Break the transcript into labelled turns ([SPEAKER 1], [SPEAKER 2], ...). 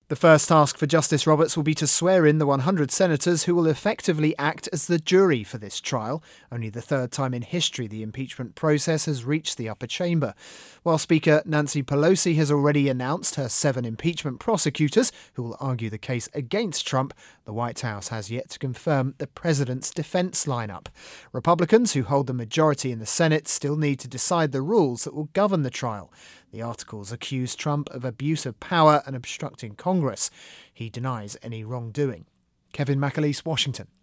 [SPEAKER 1] The first task for Justice Roberts will be to swear in the 100 senators who will effectively act as the jury for this trial, only the third time in history the impeachment process has reached the upper chamber. While Speaker Nancy Pelosi has already announced her 7 impeachment prosecutors who will argue the case against Trump, the White House has yet to confirm the president's defense lineup. Republicans, who hold the majority in the Senate, still need to decide the rules that will govern the trial. The articles accuse Trump of abuse of power and obstructing Congress. He denies any wrongdoing. Kevin McAleese, Washington.